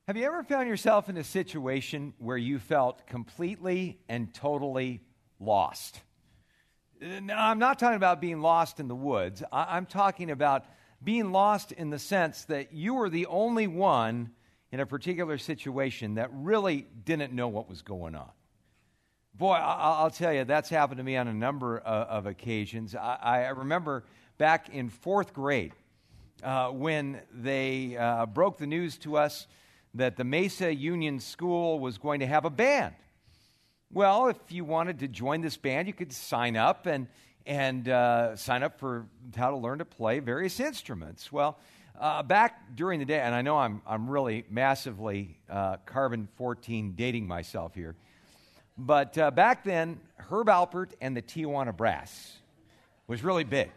Have you ever found yourself in a situation where you felt completely and totally lost? Now, I'm not talking about being lost in the woods. I'm talking about being lost in the sense that you were the only one in a particular situation that really didn't know what was going on. Boy, I'll tell you, that's happened to me on a number of occasions. I remember back in fourth grade when they broke the news to us that the Mesa Union School was going to have a band. Well, if you wanted to join this band, you could sign up and sign up for how to learn to play various instruments. Well, back during the day, and I know I'm really massively carbon-14 dating myself here, but back then, Herb Alpert and the Tijuana Brass was really big.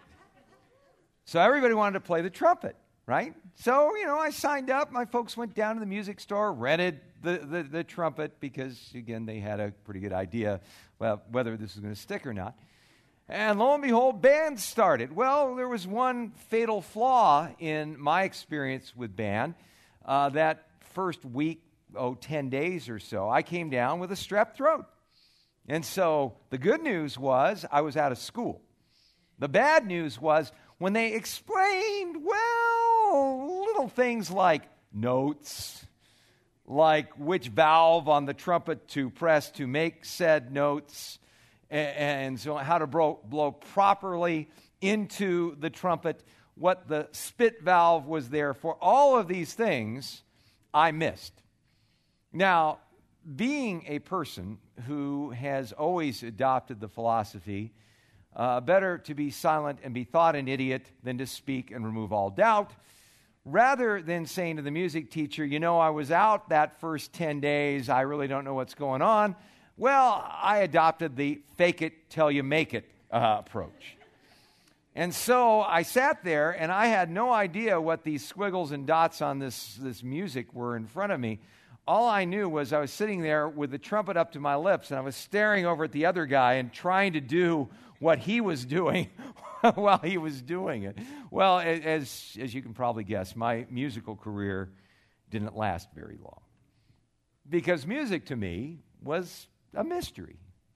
So everybody wanted to play the trumpet, right? So, I signed up. My folks went down to the music store, rented the trumpet because, again, they had a pretty good idea whether this was going to stick or not. And lo and behold, band started. Well, there was one fatal flaw in my experience with band. That first week, 10 days or so, I came down with a strep throat. And so the good news was I was out of school. The bad news was when they explained, little things like notes, like which valve on the trumpet to press to make said notes, and so how to blow properly into the trumpet, what the spit valve was there for. All of these things I missed. Now, being a person who has always adopted the philosophy, better to be silent and be thought an idiot than to speak and remove all doubt, rather than saying to the music teacher, I was out that first 10 days, I really don't know what's going on, well, I adopted the fake it till you make it approach. And so I sat there, and I had no idea what these squiggles and dots on this music were in front of me. All I knew was I was sitting there with the trumpet up to my lips, and I was staring over at the other guy and trying to do what he was doing while he was doing it. Well, as you can probably guess, my musical career didn't last very long. Because music to me was a mystery.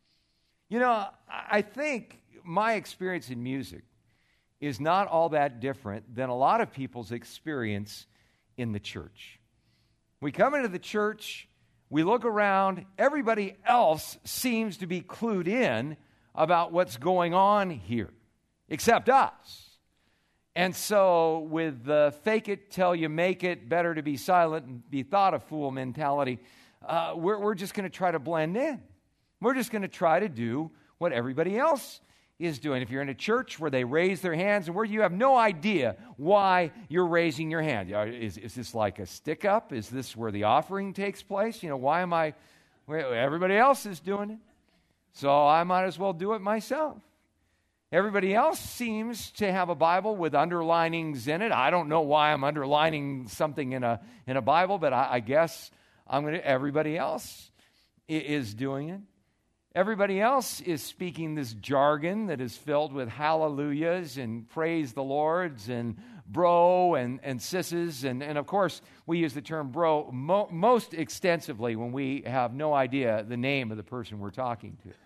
I think my experience in music is not all that different than a lot of people's experience in the church. We come into the church, we look around, everybody else seems to be clued in about what's going on here, except us. And so with the fake it till you make it, better to be silent and be thought a fool mentality, we're just going to try to blend in. We're just going to try to do what everybody else is doing. If you're in a church where they raise their hands and where you have no idea why you're raising your hand, is this like a stick up? Is this where the offering takes place? Why am I? Everybody else is doing it, so I might as well do it myself. Everybody else seems to have a Bible with underlinings in it. I don't know why I'm underlining something in a Bible, but I guess everybody else is doing it. Everybody else is speaking this jargon that is filled with hallelujahs and praise the Lords and bro and sisses. And of course, we use the term bro most extensively when we have no idea the name of the person we're talking to.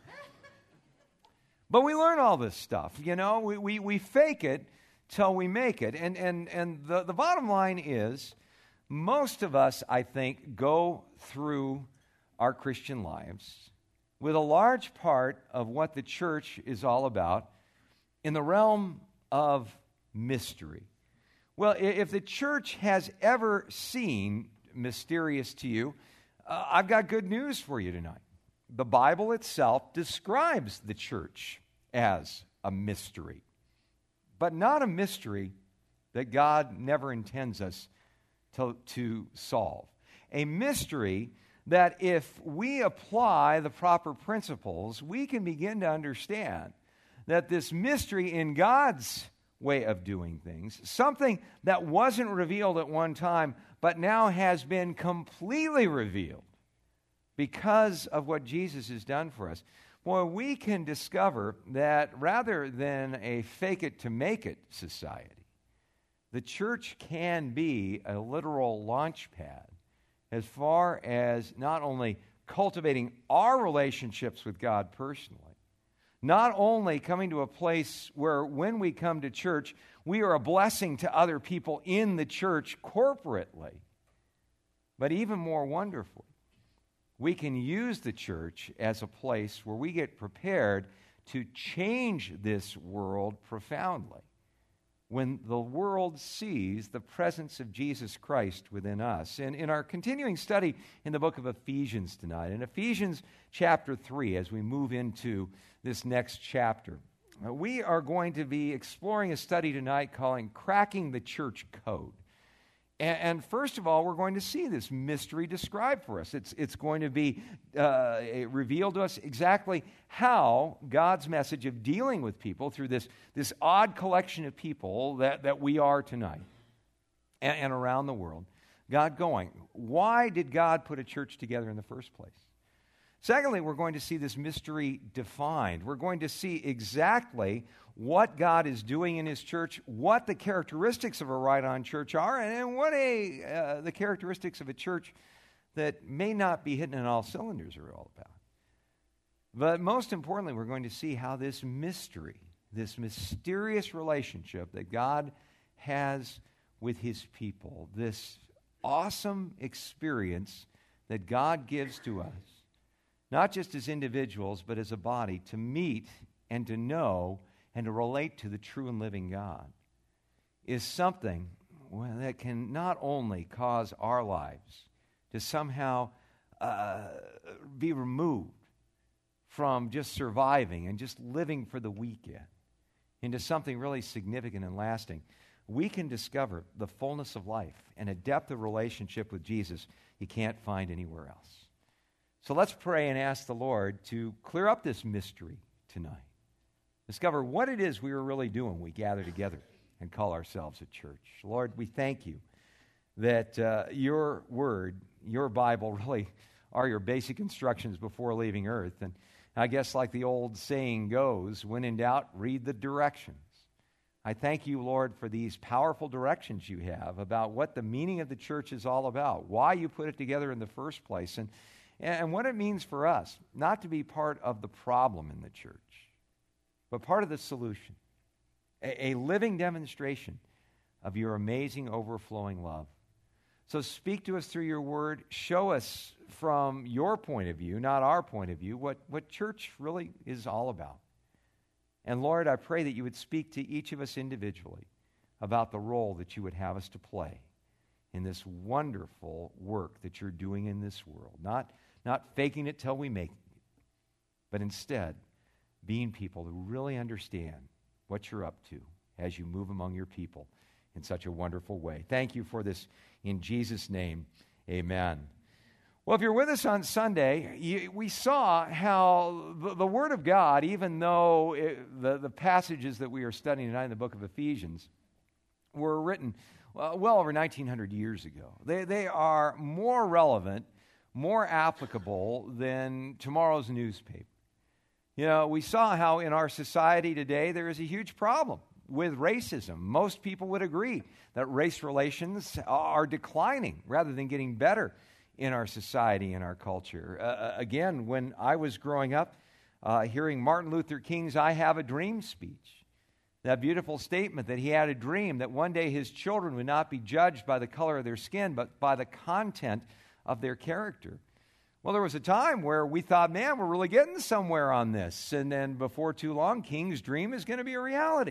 But we learn all this stuff, we fake it till we make it. And the bottom line is, most of us, I think, go through our Christian lives with a large part of what the church is all about in the realm of mystery. Well, if the church has ever seemed mysterious to you, I've got good news for you tonight. The Bible itself describes the church as a mystery, but not a mystery that God never intends us to solve. A mystery that if we apply the proper principles, we can begin to understand that this mystery in God's way of doing things, something that wasn't revealed at one time, but now has been completely revealed because of what Jesus has done for us. Boy, we can discover that rather than a fake it to make it society, the church can be a literal launch pad as far as not only cultivating our relationships with God personally, not only coming to a place where when we come to church, we are a blessing to other people in the church corporately, but even more wonderfully, we can use the church as a place where we get prepared to change this world profoundly. When the world sees the presence of Jesus Christ within us. And in our continuing study in the book of Ephesians tonight, in Ephesians chapter 3, as we move into this next chapter, we are going to be exploring a study tonight called Cracking the Church Code. And first of all, we're going to see this mystery described for us. It's going to be revealed to us exactly how God's message of dealing with people through this odd collection of people that we are tonight and around the world, God going. Why did God put a church together in the first place? Secondly, we're going to see this mystery defined. We're going to see exactly what God is doing in His church, what the characteristics of a right-on church are, and what the characteristics of a church that may not be hitting on all cylinders are all about. But most importantly, we're going to see how this mystery, this mysterious relationship that God has with His people, this awesome experience that God gives to us, not just as individuals, but as a body, to meet and to know and to relate to the true and living God, is something that can not only cause our lives to somehow be removed from just surviving and just living for the weekend into something really significant and lasting. We can discover the fullness of life and a depth of relationship with Jesus you can't find anywhere else. So let's pray and ask the Lord to clear up this mystery tonight. Discover what it is we are really doing when we gather together and call ourselves a church. Lord, we thank you that your word, your Bible, really are your basic instructions before leaving earth. And I guess like the old saying goes, when in doubt, read the directions. I thank you, Lord, for these powerful directions you have about what the meaning of the church is all about, why you put it together in the first place, and what it means for us not to be part of the problem in the church, but part of the solution, a living demonstration of your amazing overflowing love. So speak to us through your word. Show us from your point of view, not our point of view, what church really is all about. And Lord, I pray that you would speak to each of us individually about the role that you would have us to play in this wonderful work that you're doing in this world. Not faking it till we make it, but instead being people who really understand what you're up to as you move among your people in such a wonderful way. Thank you for this in Jesus' name. Amen. Well, if you're with us on Sunday, we saw how the Word of God, even though the passages that we are studying tonight in the book of Ephesians were written well over 1900 years ago. They are more relevant, more applicable than tomorrow's newspaper. You know, we saw how in our society today there is a huge problem with racism. Most people would agree that race relations are declining rather than getting better in our society and our culture. Again, when I was growing up, hearing Martin Luther King's I Have a Dream speech, that beautiful statement that he had a dream that one day his children would not be judged by the color of their skin, but by the content of their character. Well, there was a time where we thought, man, we're really getting somewhere on this. And then before too long, King's dream is going to be a reality.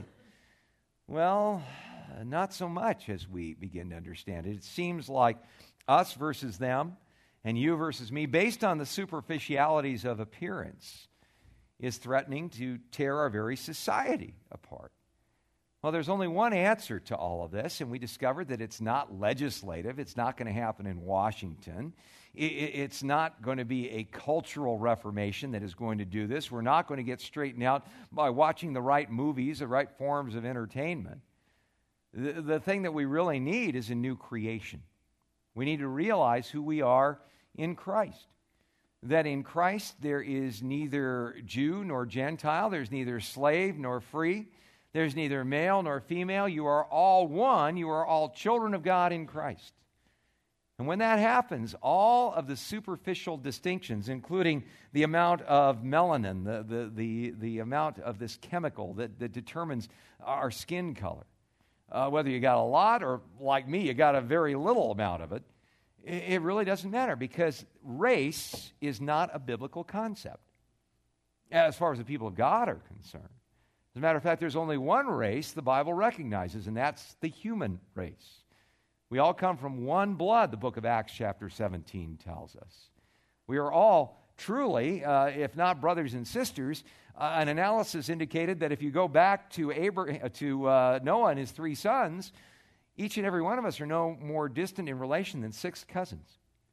Well, not so much as we begin to understand it. It seems like us versus them and you versus me, based on the superficialities of appearance, is threatening to tear our very society apart. Well, there's only one answer to all of this, and we discovered that it's not legislative. It's not going to happen in Washington. It's not going to be a cultural reformation that is going to do this. We're not going to get straightened out by watching the right movies, the right forms of entertainment. The thing that we really need is a new creation. We need to realize who we are in Christ. That in Christ there is neither Jew nor Gentile. There's neither slave nor free. There's neither male nor female. You are all one. You are all children of God in Christ. And when that happens, all of the superficial distinctions, including the amount of melanin, the amount of this chemical that determines our skin color, whether you got a lot or, like me, you got a very little amount of it, it really doesn't matter, because race is not a biblical concept as far as the people of God are concerned. As a matter of fact, there's only one race the Bible recognizes, and that's the human race. We all come from one blood, the book of Acts chapter 17 tells us. We are all truly, if not brothers and sisters. An analysis indicated that if you go back to Noah and his 3 sons, each and every one of us are no more distant in relation than 6 cousins.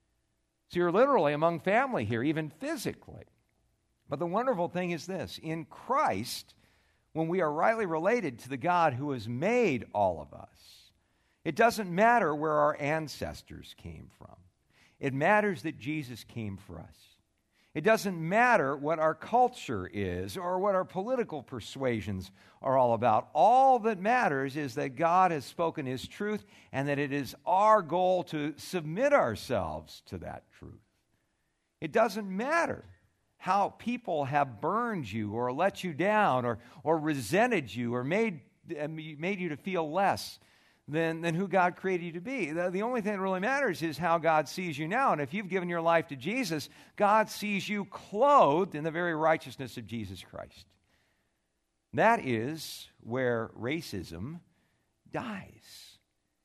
So you're literally among family here, even physically. But the wonderful thing is this: in Christ, when we are rightly related to the God who has made all of us, it doesn't matter where our ancestors came from. It matters that Jesus came for us. It doesn't matter what our culture is or what our political persuasions are all about. All that matters is that God has spoken His truth, and that it is our goal to submit ourselves to that truth. It doesn't matter how people have burned you or let you down or resented you or made you to feel less than who God created you to be. The only thing that really matters is how God sees you now. And if you've given your life to Jesus, God sees you clothed in the very righteousness of Jesus Christ. That is where racism dies.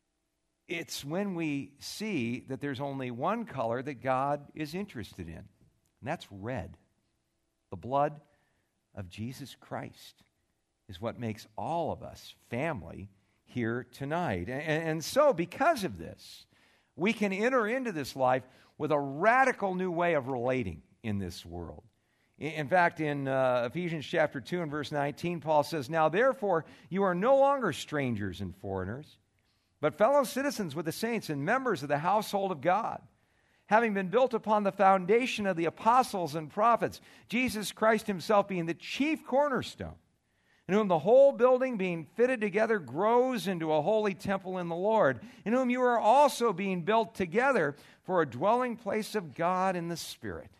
It's when we see that there's only one color that God is interested in, and that's red. The blood of Jesus Christ is what makes all of us family here tonight. And so, because of this, we can enter into this life with a radical new way of relating in this world. In fact, in Ephesians chapter 2 and verse 19, Paul says, "Now therefore you are no longer strangers and foreigners, but fellow citizens with the saints and members of the household of God, having been built upon the foundation of the apostles and prophets, Jesus Christ Himself being the chief cornerstone, in whom the whole building being fitted together grows into a holy temple in the Lord, in whom you are also being built together for a dwelling place of God in the Spirit."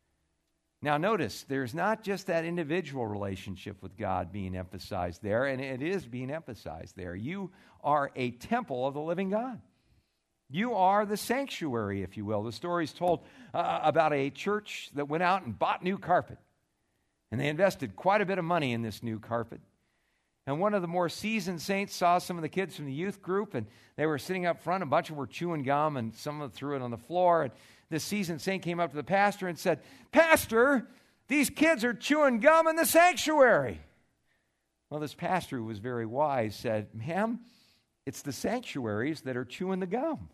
Now notice, there's not just that individual relationship with God being emphasized there, and it is being emphasized there. You are a temple of the living God. You are the sanctuary, if you will. The story is told about a church that went out and bought new carpet. And they invested quite a bit of money in this new carpet. And one of the more seasoned saints saw some of the kids from the youth group, and they were sitting up front. A bunch of them were chewing gum, and some of them threw it on the floor. And this seasoned saint came up to the pastor and said, "Pastor, these kids are chewing gum in the sanctuary." Well, this pastor, who was very wise, said, "Ma'am, it's the sanctuaries that are chewing the gum."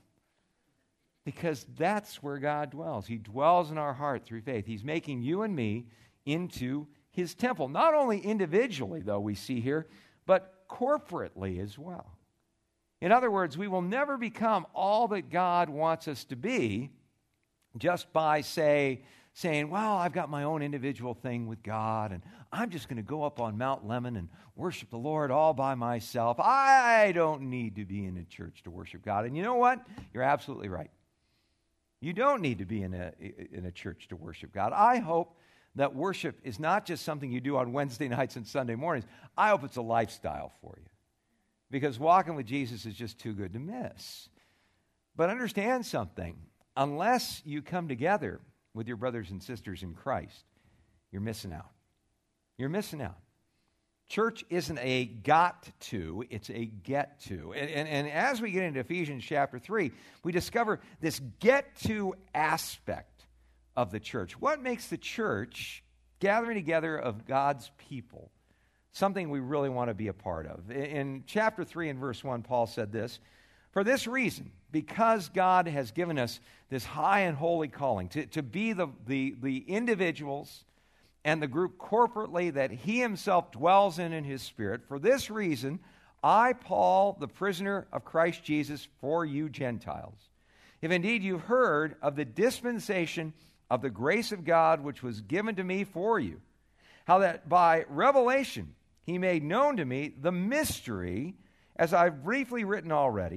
Because that's where God dwells. He dwells in our heart through faith. He's making you and me into His temple. Not only individually, though, we see here, but corporately as well. In other words, we will never become all that God wants us to be just by saying, "Well, I've got my own individual thing with God, and I'm just going to go up on Mount Lemon and worship the Lord all by myself. I don't need to be in a church to worship God." And you know what? You're absolutely right. You don't need to be in a church to worship God. I hope that worship is not just something you do on Wednesday nights and Sunday mornings. I hope it's a lifestyle for you, because walking with Jesus is just too good to miss. But understand something. Unless you come together with your brothers and sisters in Christ, you're missing out. You're missing out. Church isn't a got to, it's a get to. And as we get into Ephesians chapter 3, we discover this get to aspect of the church. What makes the church, gathering together of God's people, something we really want to be a part of? In chapter 3 and verse 1, Paul said this: "For this reason, because God has given us this high and holy calling to be the individuals and the group corporately that He Himself dwells in His Spirit, for this reason, I, Paul, the prisoner of Christ Jesus, for you Gentiles, if indeed you've heard of the dispensation of the grace of God which was given to me for you, how that by revelation He made known to me the mystery, as I've briefly written already,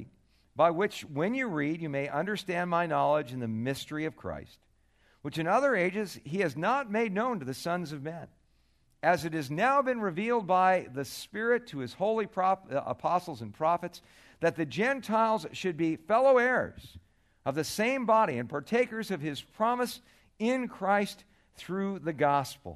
by which, when you read, you may understand my knowledge in the mystery of Christ, which in other ages he has not made known to the sons of men, as it has now been revealed by the Spirit to his holy apostles and prophets, that the Gentiles should be fellow heirs of the same body and partakers of his promise in Christ through the gospel,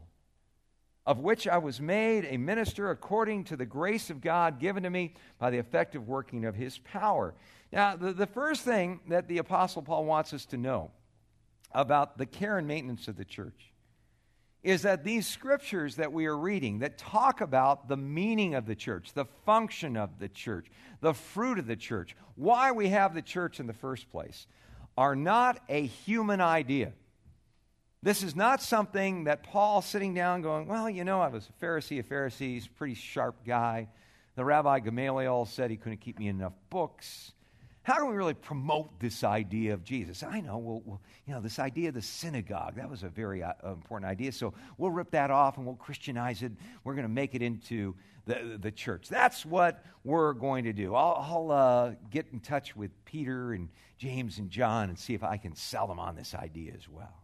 of which I was made a minister according to the grace of God given to me by the effective working of his power. Now, the first thing that the Apostle Paul wants us to know about the care and maintenance of the church is that these scriptures that we are reading that talk about the meaning of the church, the function of the church, the fruit of the church, why we have the church in the first place, are not a human idea. This is not something that Paul sitting down going, well, you know, I was a Pharisee of Pharisees, pretty sharp guy. The Rabbi Gamaliel said he couldn't keep me in enough books. How can we really promote this idea of Jesus? I know, well, you know, this idea of the synagogue, that was a very important idea, so we'll rip that off and we'll Christianize it. We're going to make it into the church. That's what we're going to do. I'll get in touch with Peter and James and John and see if I can sell them on this idea as well.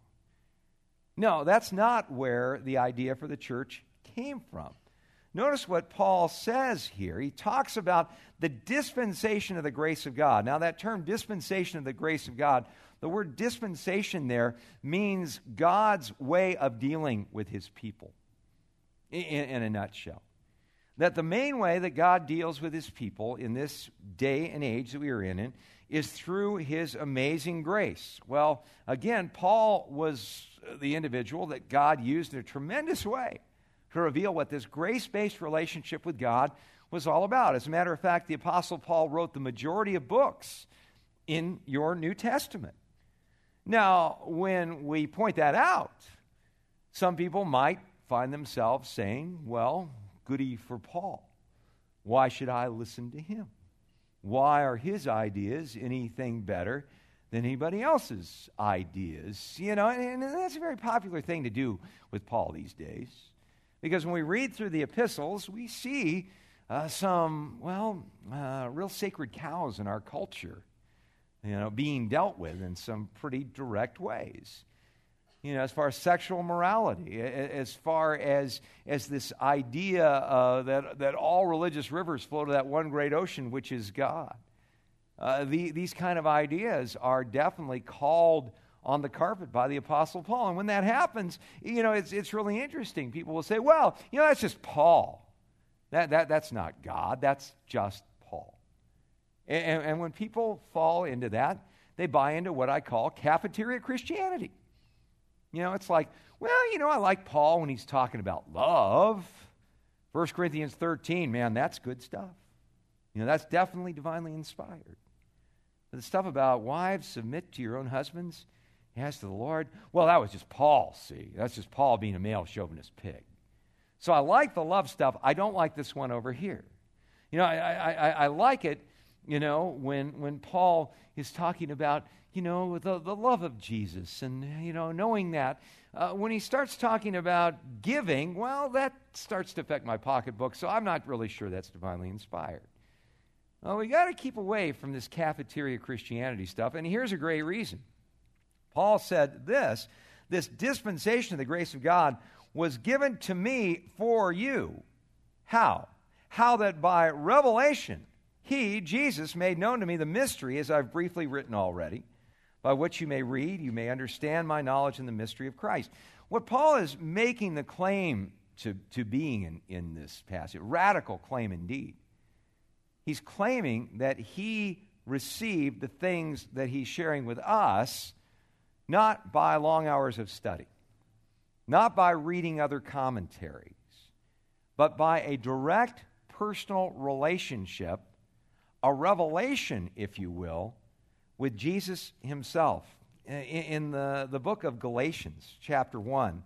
No, that's not where the idea for the church came from. Notice what Paul says here. He talks about the dispensation of the grace of God. Now, that term, dispensation of the grace of God, the word dispensation there means God's way of dealing with his people, in a nutshell. That the main way that God deals with his people in this day and age that we are in is through his amazing grace. Well, again, Paul was the individual that God used in a tremendous way to reveal what this grace-based relationship with God was all about. As a matter of fact, the Apostle Paul wrote the majority of books in your New Testament. Now, when we point that out, some people might find themselves saying, well, goody for Paul. Why should I listen to him? Why are his ideas anything better than anybody else's ideas? You know, and that's a very popular thing to do with Paul these days. Because when we read through the epistles, we see some real sacred cows in our culture, you know, being dealt with in some pretty direct ways. You know, as far as sexual morality, as far as this idea that all religious rivers flow to that one great ocean, which is God. These kind of ideas are definitely called on the carpet by the Apostle Paul. And when that happens, you know, it's really interesting. People will say, well, you know, that's just Paul. That's not God. That's just Paul. And when people fall into that, they buy into what I call cafeteria Christianity. You know, it's like, well, you know, I like Paul when he's talking about love. 1 Corinthians 13, man, that's good stuff. You know, that's definitely divinely inspired. But the stuff about wives, submit to your own husbands, as to the Lord, well, that was just Paul, see. That's just Paul being a male chauvinist pig. So I like the love stuff. I don't like this one over here. You know, I like it, you know, when Paul is talking about, you know, the love of Jesus and, you know, knowing that. When he starts talking about giving, well, that starts to affect my pocketbook, so I'm not really sure that's divinely inspired. Well, we got to keep away from this cafeteria Christianity stuff, and here's a great reason. Paul said this dispensation of the grace of God was given to me for you. How? How that by revelation he, Jesus, made known to me the mystery, as I've briefly written already, by which you may read, you may understand my knowledge in the mystery of Christ. What Paul is making the claim to being in this passage, radical claim indeed. He's claiming that he received the things that he's sharing with us not by long hours of study, not by reading other commentaries, but by a direct personal relationship, a revelation, if you will, with Jesus himself. In the book of Galatians, chapter 1,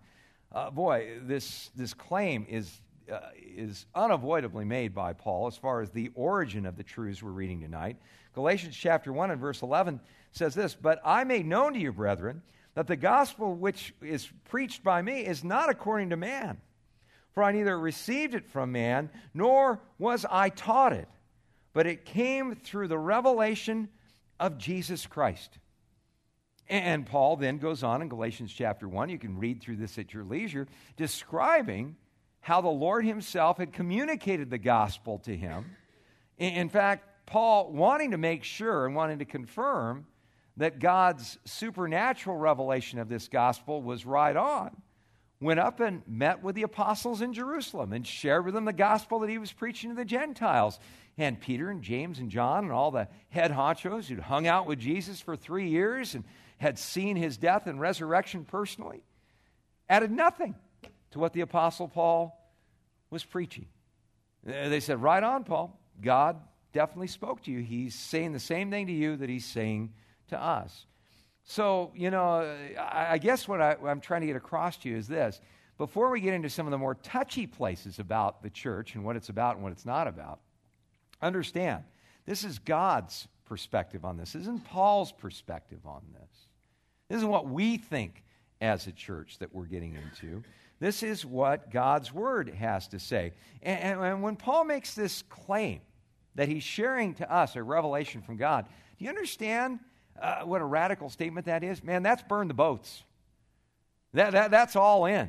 this claim is unavoidably made by Paul as far as the origin of the truths we're reading tonight. Galatians chapter 1 and verse 11 says this, "But I made known to you, brethren, that the gospel which is preached by me is not according to man. For I neither received it from man, nor was I taught it, but it came through the revelation of Jesus Christ. And Paul then goes on in Galatians chapter 1, you can read through this at your leisure, describing how the Lord himself had communicated the gospel to him. In fact, Paul, wanting to make sure and wanting to confirm that God's supernatural revelation of this gospel was right on, went up and met with the apostles in Jerusalem and shared with them the gospel that he was preaching to the Gentiles. And Peter and James and John and all the head honchos who'd hung out with Jesus for 3 years and had seen his death and resurrection personally, added nothing to what the Apostle Paul was preaching. They said, right on, Paul. God definitely spoke to you. He's saying the same thing to you that he's saying to us. So, I guess what I'm trying to get across to you is this. Before we get into some of the more touchy places about the church and what it's about and what it's not about, understand, this is God's perspective on this. This isn't Paul's perspective on this. This isn't what we think as a church that we're getting into. This is what God's Word has to say. And when Paul makes this claim that he's sharing to us a revelation from God, do you understand what a radical statement that is? Man, that's burn the boats. That's all in.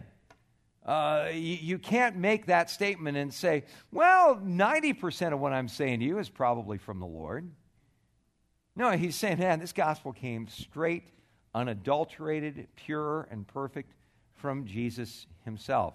You can't make that statement and say, well, 90% of what I'm saying to you is probably from the Lord. No, he's saying, man, this gospel came straight, unadulterated, pure, and perfect from Jesus himself.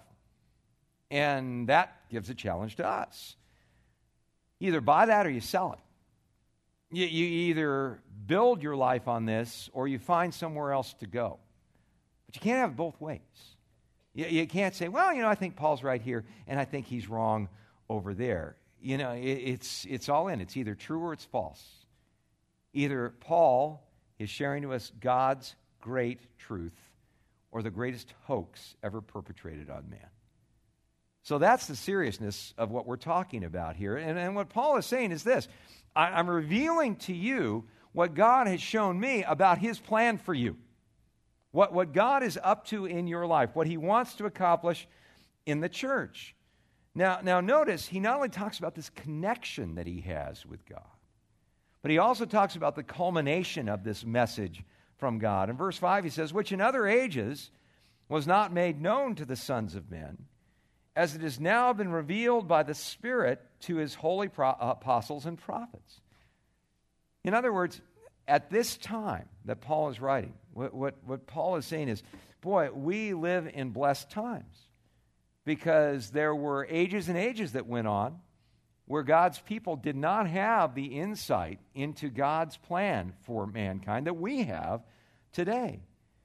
And that gives a challenge to us. You either buy that or you sell it. You either build your life on this or you find somewhere else to go. But you can't have it both ways. You can't say, well, I think Paul's right here and I think he's wrong over there. It's all in. It's either true or it's false. Either Paul is sharing to us God's great truth or the greatest hoax ever perpetrated on man. So that's the seriousness of what we're talking about here. And what Paul is saying is this. I'm revealing to you what God has shown me about his plan for you. What God is up to in your life, what he wants to accomplish in the church. Now notice, he not only talks about this connection that he has with God, but he also talks about the culmination of this message from God. In verse 5, he says, which in other ages was not made known to the sons of men, as it has now been revealed by the Spirit to his holy apostles and prophets. In other words, at this time that Paul is writing, what Paul is saying is, boy, we live in blessed times because there were ages and ages that went on where God's people did not have the insight into God's plan for mankind that we have today.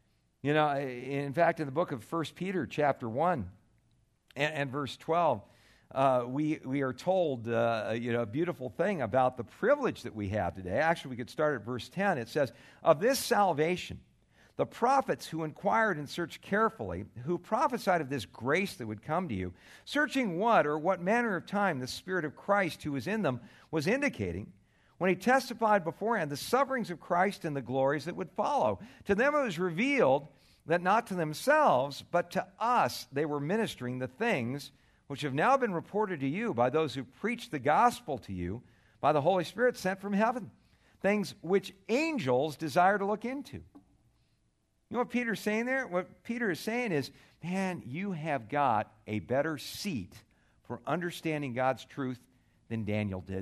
In fact, in the book of 1 Peter chapter 1 and verse 12, we are told a beautiful thing about the privilege that we have today. Actually, we could start at verse 10. It says, of this salvation, the prophets who inquired and searched carefully, who prophesied of this grace that would come to you, searching what manner of time the Spirit of Christ who was in them was indicating, when he testified beforehand the sufferings of Christ and the glories that would follow. To them it was revealed that not to themselves, but to us they were ministering the things which have now been reported to you by those who preach the gospel to you by the Holy Spirit sent from heaven, things which angels desire to look into. You know what Peter's saying there? What Peter is saying is, man, you have got a better seat for understanding God's truth than Daniel did.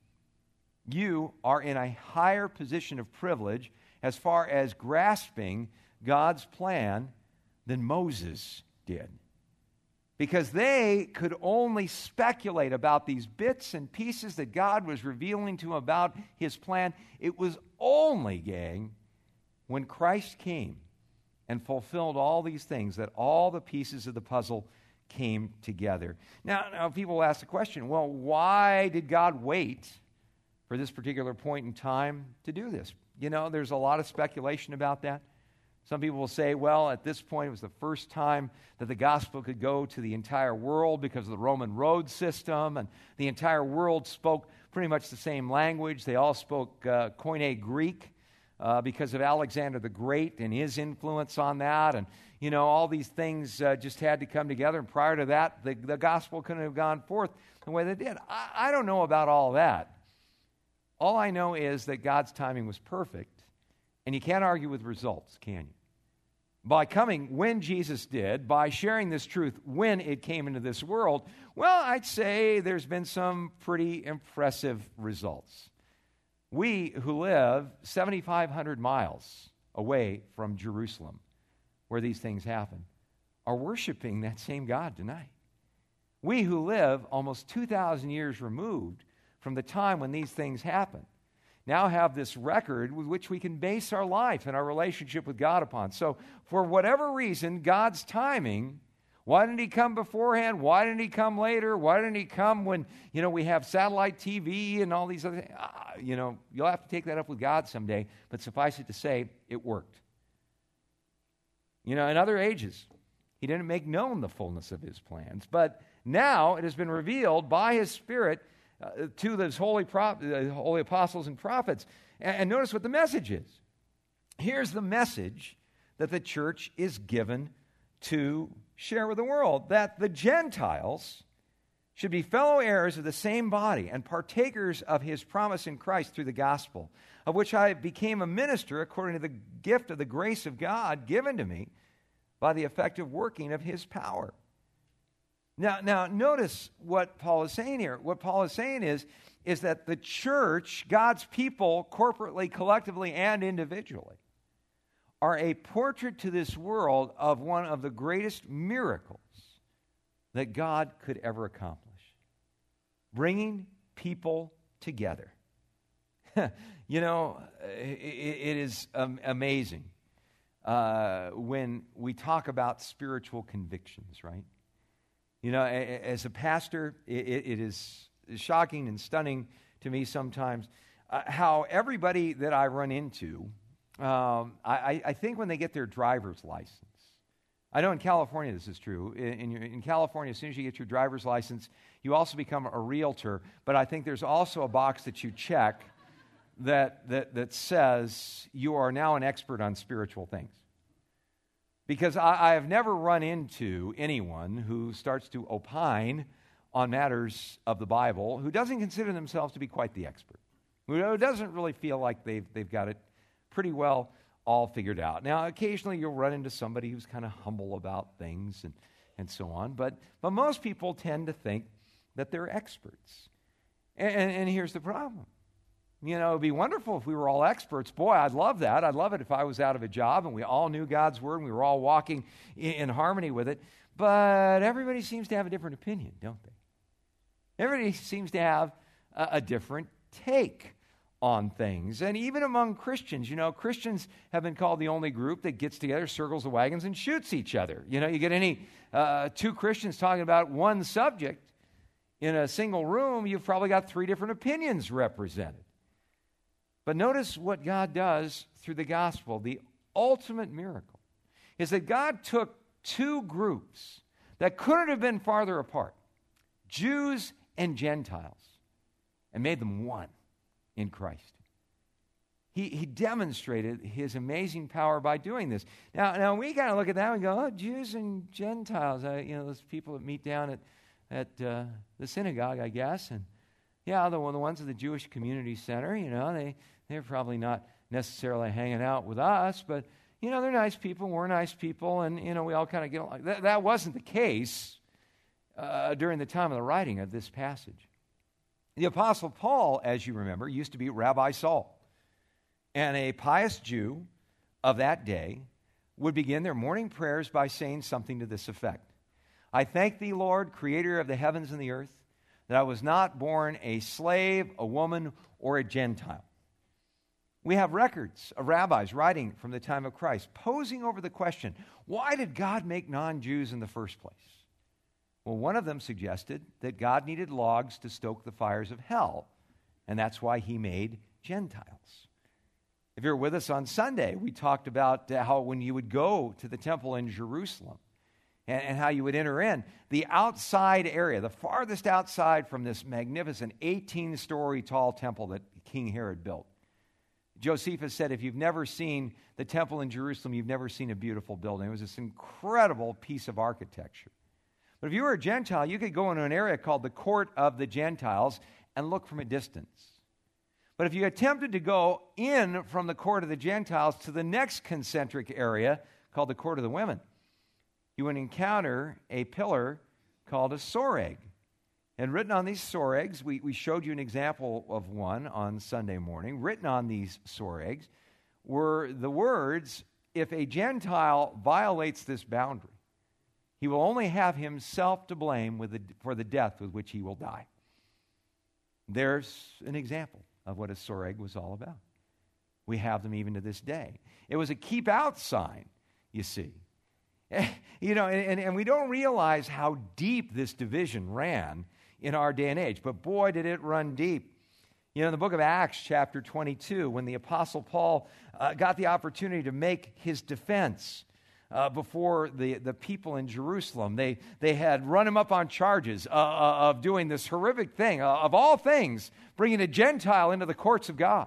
You are in a higher position of privilege as far as grasping God's plan than Moses did. Because they could only speculate about these bits and pieces that God was revealing to them about his plan. It was only, gang, when Christ came and fulfilled all these things that all the pieces of the puzzle came together. Now people ask the question, well, why did God wait for this particular point in time to do this? There's a lot of speculation about that. Some people will say, well, at this point it was the first time that the gospel could go to the entire world because of the Roman road system, and the entire world spoke pretty much the same language. They all spoke Koine Greek because of Alexander the Great and his influence on that, and all these things just had to come together, and prior to that, the gospel couldn't have gone forth the way they did. I don't know about all that. All I know is that God's timing was perfect, and you can't argue with results, can you? By coming when Jesus did, by sharing this truth when it came into this world, well, I'd say there's been some pretty impressive results. We who live 7,500 miles away from Jerusalem, where these things happen, are worshiping that same God tonight. We who live almost 2,000 years removed from the time when these things happen now have this record with which we can base our life and our relationship with God upon. So for whatever reason, God's timing, why didn't he come beforehand? Why didn't he come later? Why didn't he come when, we have satellite TV and all these other things? You'll have to take that up with God someday, but suffice it to say, it worked. In other ages, he didn't make known the fullness of his plans, but now it has been revealed by his Spirit to those holy apostles and prophets. And notice what the message is. Here's the message that the church is given to share with the world, that the Gentiles should be fellow heirs of the same body and partakers of his promise in Christ through the gospel, of which I became a minister according to the gift of the grace of God given to me by the effective working of his power. Now, notice what Paul is saying here. What Paul is saying is that the church, God's people, corporately, collectively, and individually, are a portrait to this world of one of the greatest miracles that God could ever accomplish. Bringing people together. It is amazing when we talk about spiritual convictions, right? As a pastor, it is shocking and stunning to me sometimes how everybody that I run into, I think when they get their driver's license, I know in California this is true. In California, as soon as you get your driver's license, you also become a realtor, but I think there's also a box that you check that says you are now an expert on spiritual things. Because I have never run into anyone who starts to opine on matters of the Bible who doesn't consider themselves to be quite the expert, who doesn't really feel like they've got it pretty well all figured out. Now, occasionally you'll run into somebody who's kind of humble about things and so on, but most people tend to think that they're experts. And here's the problem. It'd be wonderful if we were all experts. Boy, I'd love that. I'd love it if I was out of a job and we all knew God's Word and we were all walking in harmony with it. But everybody seems to have a different opinion, don't they? Everybody seems to have a different take on things. And even among Christians, Christians have been called the only group that gets together, circles the wagons, and shoots each other. You get any two Christians talking about one subject in a single room, you've probably got three different opinions represented. But notice what God does through the gospel. The ultimate miracle is that God took two groups that couldn't have been farther apart, Jews and Gentiles, and made them one in Christ. He demonstrated his amazing power by doing this. Now we kind of look at that and go, Jews and Gentiles, those people that meet down at the synagogue, I guess, and the ones at the Jewish Community Center, they're probably not necessarily hanging out with us, but, they're nice people, we're nice people, and, we all kind of get along. That wasn't the case during the time of the writing of this passage. The Apostle Paul, as you remember, used to be Rabbi Saul, and a pious Jew of that day would begin their morning prayers by saying something to this effect. I thank thee, Lord, creator of the heavens and the earth, that I was not born a slave, a woman, or a Gentile. We have records of rabbis writing from the time of Christ, posing over the question, why did God make non-Jews in the first place? Well, one of them suggested that God needed logs to stoke the fires of hell, and that's why he made Gentiles. If you're with us on Sunday, we talked about how when you would go to the temple in Jerusalem, and how you would enter in, the outside area, the farthest outside from this magnificent 18-story tall temple that King Herod built. Josephus said, if you've never seen the temple in Jerusalem, you've never seen a beautiful building. It was this incredible piece of architecture. But if you were a Gentile, you could go into an area called the Court of the Gentiles and look from a distance. But if you attempted to go in from the court of the Gentiles to the next concentric area called the court of the women, you would encounter a pillar called a soreg. And written on these soregs, we showed you an example of one on Sunday morning. Written on these soregs were the words, if a Gentile violates this boundary, he will only have himself to blame for the death with which he will die. There's an example of what a soreg was all about. We have them even to this day. It was a keep out sign, you see. You know, and we don't realize how deep this division ran in our day and age. But boy, did it run deep. You know, in the book of Acts, chapter 22, when the Apostle Paul got the opportunity to make his defense before the people in Jerusalem, they had run him up on charges of doing this horrific thing, of all things, bringing a Gentile into the courts of God.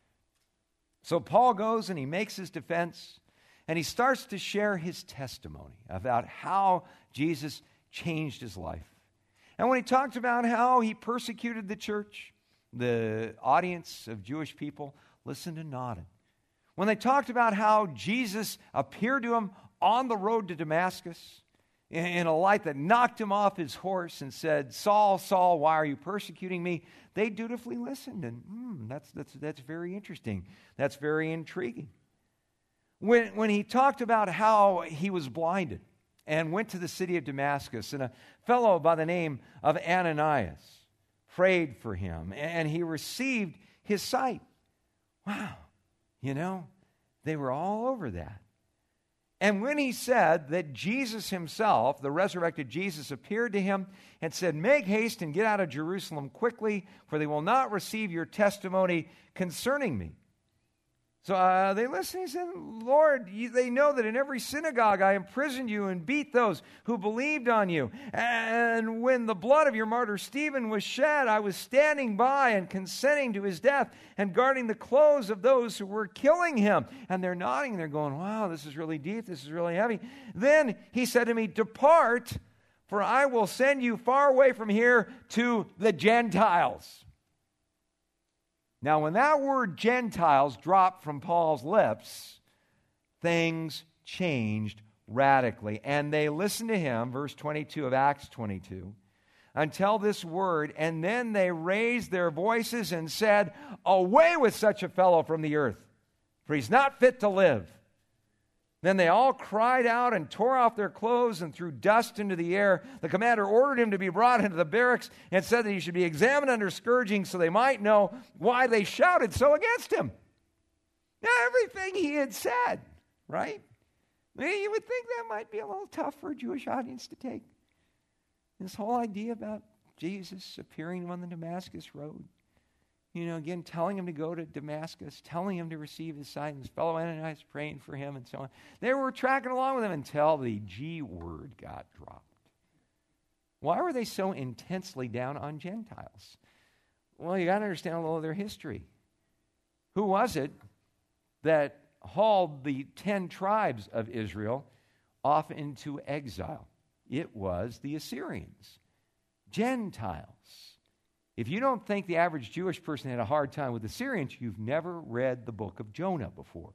So Paul goes and he makes his defense, and he starts to share his testimony about how Jesus changed his life. And when he talked about how he persecuted the church, the audience of Jewish people listened and nodded. When they talked about how Jesus appeared to him on the road to Damascus in a light that knocked him off his horse and said, Saul, Saul, why are you persecuting me? They dutifully listened, and that's very interesting. That's very intriguing. When he talked about how he was blinded and went to the city of Damascus, and a fellow by the name of Ananias prayed for him, and he received his sight. Wow, you know, they were all over that. And when he said that Jesus himself, the resurrected Jesus, appeared to him and said, make haste and get out of Jerusalem quickly, for they will not receive your testimony concerning me. So they listened. He said, Lord, they know that in every synagogue I imprisoned you and beat those who believed on you. And when the blood of your martyr Stephen was shed, I was standing by and consenting to his death and guarding the clothes of those who were killing him. And they're nodding. They're going, wow, this is really deep. This is really heavy. Then he said to me, depart, for I will send you far away from here to the Gentiles. Now, when that word Gentiles dropped from Paul's lips, things changed radically. And they listened to him, verse 22 of Acts 22, until this word, and then they raised their voices and said, away with such a fellow from the earth, for he's not fit to live. Then they all cried out and tore off their clothes and threw dust into the air. The commander ordered him to be brought into the barracks and said that he should be examined under scourging so they might know why they shouted so against him. Now, everything he had said, right? You would think that might be a little tough for a Jewish audience to take. This whole idea about Jesus appearing on the Damascus road. You know, again, telling him to go to Damascus, telling him to receive his sight, and his fellow Ananias praying for him, and so on. They were tracking along with him until the G word got dropped. Why were they so intensely down on Gentiles? Well, you got to understand a little of their history. Who was it that hauled the 10 tribes of Israel off into exile? It was the Assyrians, Gentiles. If you don't think the average Jewish person had a hard time with the Assyrians, you've never read the book of Jonah before.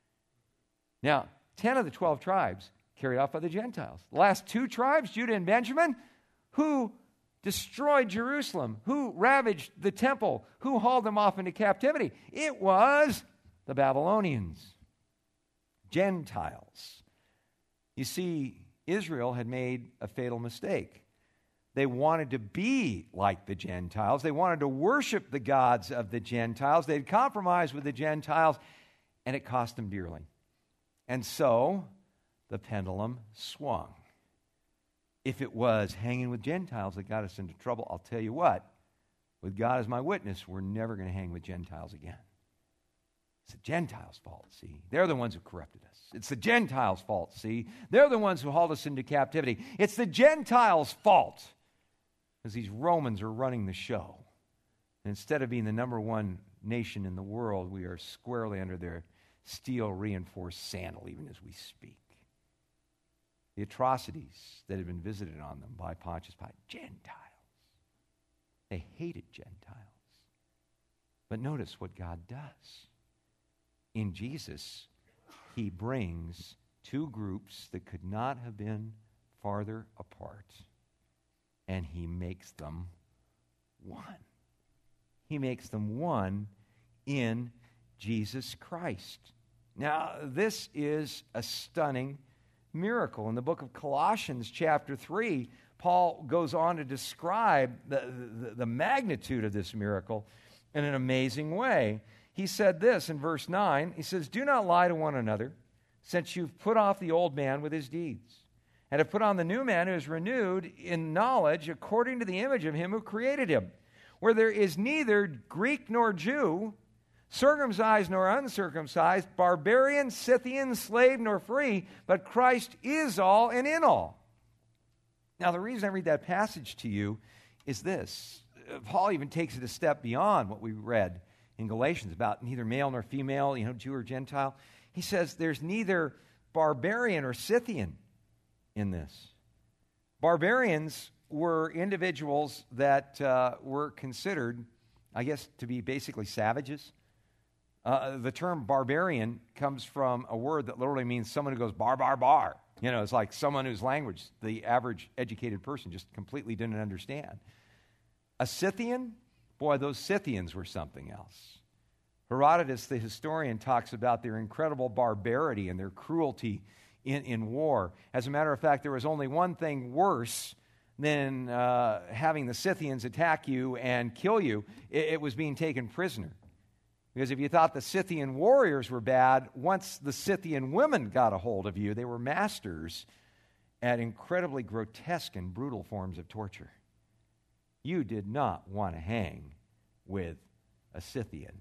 Now, 10 of the 12 tribes carried off by the Gentiles. The last 2 tribes, Judah and Benjamin, who destroyed Jerusalem, who ravaged the temple, who hauled them off into captivity? It was the Babylonians, Gentiles. You see, Israel had made a fatal mistake. They wanted to be like the Gentiles. They wanted to worship the gods of the Gentiles. They'd compromised with the Gentiles, and it cost them dearly. And so the pendulum swung. If it was hanging with Gentiles that got us into trouble, I'll tell you what, with God as my witness, we're never going to hang with Gentiles again. It's the Gentiles' fault, see? They're the ones who corrupted us. It's the Gentiles' fault, see? They're the ones who hauled us into captivity. It's the Gentiles' fault. Because these Romans are running the show. And instead of being the number one nation in the world, we are squarely under their steel-reinforced sandal, even as we speak. The atrocities that have been visited on them by Pontius Pilate, Gentiles. They hated Gentiles. But notice what God does. In Jesus, he brings two groups that could not have been farther apart, and he makes them one. He makes them one in Jesus Christ. Now, this is a stunning miracle. In the book of Colossians, chapter 3, Paul goes on to describe the magnitude of this miracle in an amazing way. He said this in verse 9. He says, "Do not lie to one another, since you've put off the old man with his deeds, and have put on the new man who is renewed in knowledge according to the image of him who created him, where there is neither Greek nor Jew, circumcised nor uncircumcised, barbarian, Scythian, slave nor free, but Christ is all and in all." Now, the reason I read that passage to you is this. Paul even takes it a step beyond what we read in Galatians about neither male nor female, Jew or Gentile. He says there's neither barbarian or Scythian in this. Barbarians were individuals that were considered, I guess, to be basically savages. The term barbarian comes from a word that literally means someone who goes bar, bar, bar. It's like someone whose language the average educated person just completely didn't understand. A Scythian? Boy, those Scythians were something else. Herodotus, the historian, talks about their incredible barbarity and their cruelty in war. As a matter of fact, there was only one thing worse than having the Scythians attack you and kill you. It was being taken prisoner. Because if you thought the Scythian warriors were bad, once the Scythian women got a hold of you, they were masters at incredibly grotesque and brutal forms of torture. You did not want to hang with a Scythian.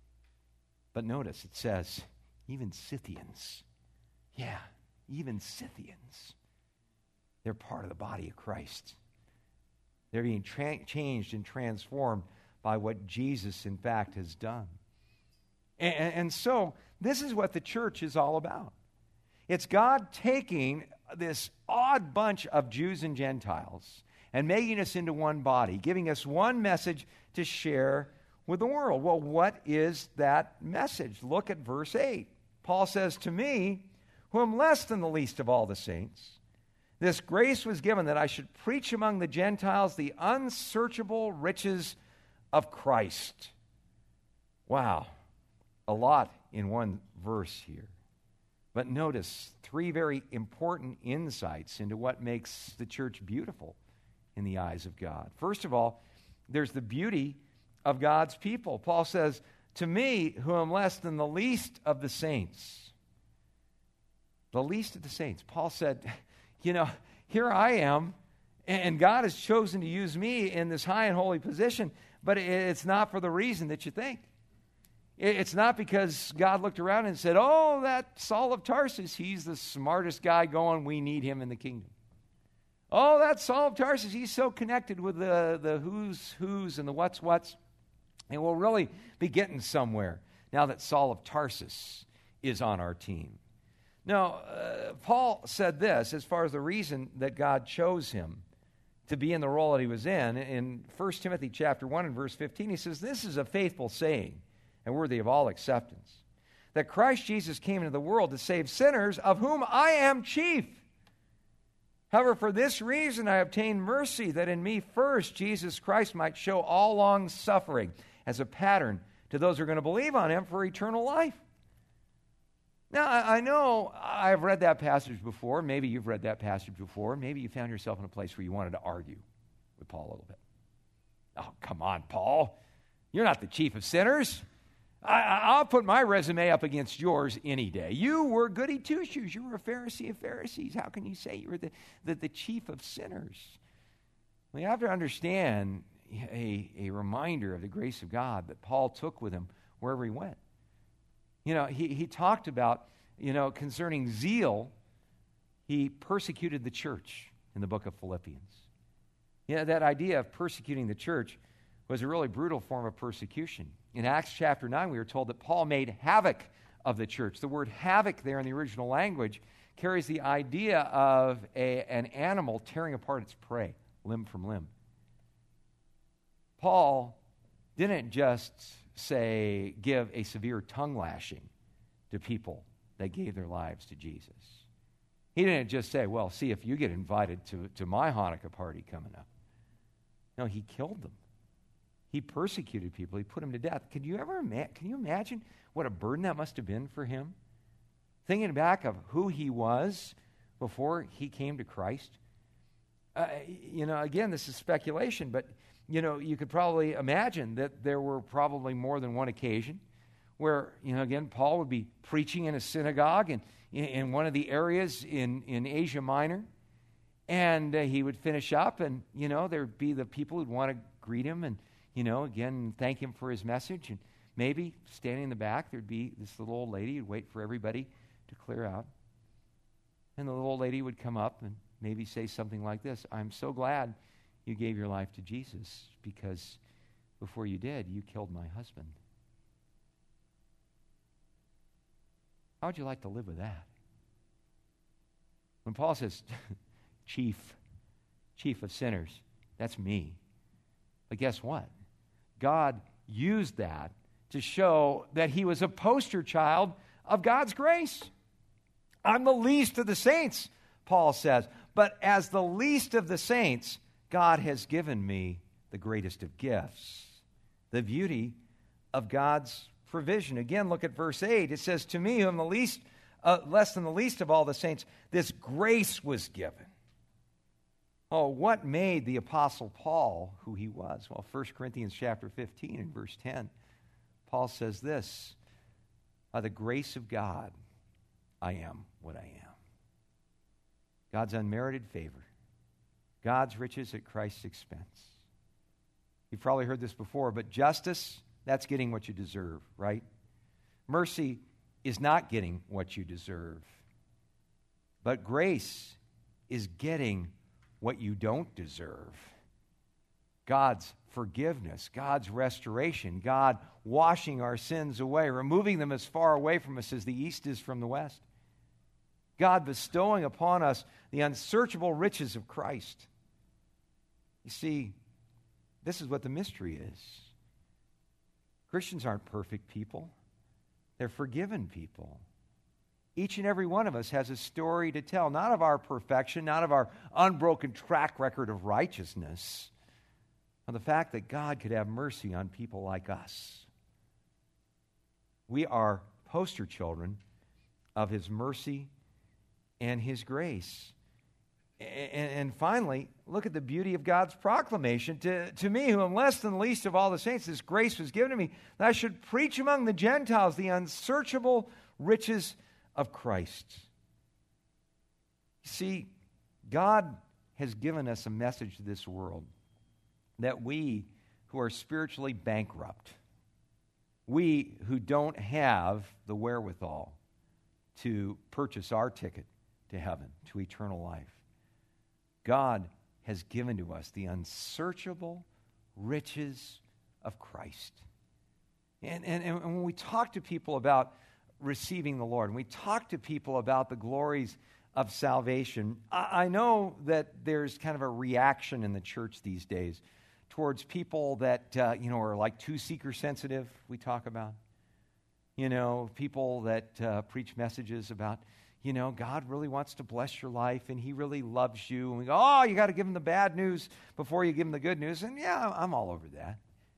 But notice it says, even Scythians. Yeah, even Scythians. They're part of the body of Christ. They're being changed and transformed by what Jesus, in fact, has done. And so, this is what the church is all about. It's God taking this odd bunch of Jews and Gentiles and making us into one body, giving us one message to share with the world. Well, what is that message? Look at verse 8. Paul says, "To me, who am less than the least of all the saints, this grace was given that I should preach among the Gentiles the unsearchable riches of Christ." Wow. A lot in one verse here. But notice three very important insights into what makes the church beautiful in the eyes of God. First of all, there's the beauty of God's people. Paul says, "To me, who am less than the least of the saints." The least of the saints. Paul said, here I am, and God has chosen to use me in this high and holy position, but it's not for the reason that you think. It's not because God looked around and said, "Oh, that Saul of Tarsus, he's the smartest guy going. We need him in the kingdom." "Oh, that Saul of Tarsus, he's so connected with the who's and the what's, and we'll really be getting somewhere now that Saul of Tarsus is on our team." No, Paul said this as far as the reason that God chose him to be in the role that he was in 1 Timothy chapter 1 and verse 15, he says, "This is a faithful saying and worthy of all acceptance, that Christ Jesus came into the world to save sinners, of whom I am chief. However, for this reason I obtained mercy, that in me first Jesus Christ might show all long suffering as a pattern to those who are going to believe on him for eternal life." Now, I know I've read that passage before. Maybe you've read that passage before. Maybe you found yourself in a place where you wanted to argue with Paul a little bit. "Oh, come on, Paul. You're not the chief of sinners. I'll put my resume up against yours any day. You were goody two-shoes. You were a Pharisee of Pharisees. How can you say you were the chief of sinners?" Well, you have to understand a reminder of the grace of God that Paul took with him wherever he went. He talked about, concerning zeal, he persecuted the church in the book of Philippians. That idea of persecuting the church was a really brutal form of persecution. In Acts chapter 9, we are told that Paul made havoc of the church. The word havoc there in the original language carries the idea of an animal tearing apart its prey, limb from limb. Paul didn't just say, give a severe tongue lashing to people that gave their lives to Jesus. He didn't just say, well, see if you get invited to my Hanukkah party coming up. No, he killed them. He persecuted people. He put them to death. Can you imagine what a burden that must have been for him? Thinking back of who he was before he came to Christ. Again, this is speculation, but, you could probably imagine that there were probably more than one occasion where, again, Paul would be preaching in a synagogue in one of the areas in Asia Minor, and he would finish up, and, there would be the people who'd want to greet him and, again, thank him for his message, and maybe standing in the back, there'd be this little old lady who'd wait for everybody to clear out, and the little old lady would come up and maybe say something like this: I'm so glad you gave your life to Jesus, because before you did, you killed my husband. How would you like to live with that? When Paul says, chief of sinners, that's me. But guess what? God used that to show that he was a poster child of God's grace. I'm the least of the saints, Paul says. But as the least of the saints, God has given me the greatest of gifts. The beauty of God's provision. Again, look at verse 8. It says, to me, who am the least, less than the least of all the saints, this grace was given. Oh, what made the Apostle Paul who he was? Well, 1 Corinthians chapter 15 and verse 10, Paul says this: by the grace of God, I am what I am. God's unmerited favor. God's riches at Christ's expense. You've probably heard this before, but justice, that's getting what you deserve, right? Mercy is not getting what you deserve. But grace is getting what you don't deserve. God's forgiveness, God's restoration, God washing our sins away, removing them as far away from us as the east is from the west. God bestowing upon us the unsearchable riches of Christ. You see, this is what the mystery is. Christians aren't perfect people. They're forgiven people. Each and every one of us has a story to tell, not of our perfection, not of our unbroken track record of righteousness, of the fact that God could have mercy on people like us. We are poster children of his mercy and his grace. And finally, look at the beauty of God's proclamation. To me, who am less than the least of all the saints, this grace was given to me, that I should preach among the Gentiles the unsearchable riches of Christ. You see, God has given us a message to this world that we who are spiritually bankrupt, we who don't have the wherewithal to purchase our ticket to heaven, to eternal life, God has given to us the unsearchable riches of Christ. And when we talk to people about receiving the Lord, and we talk to people about the glories of salvation, I know that there's kind of a reaction in the church these days towards people that, are like too seeker-sensitive, we talk about. People that preach messages about, God really wants to bless your life, and he really loves you. And we go, you got to give him the bad news before you give him the good news. And yeah, I'm all over that.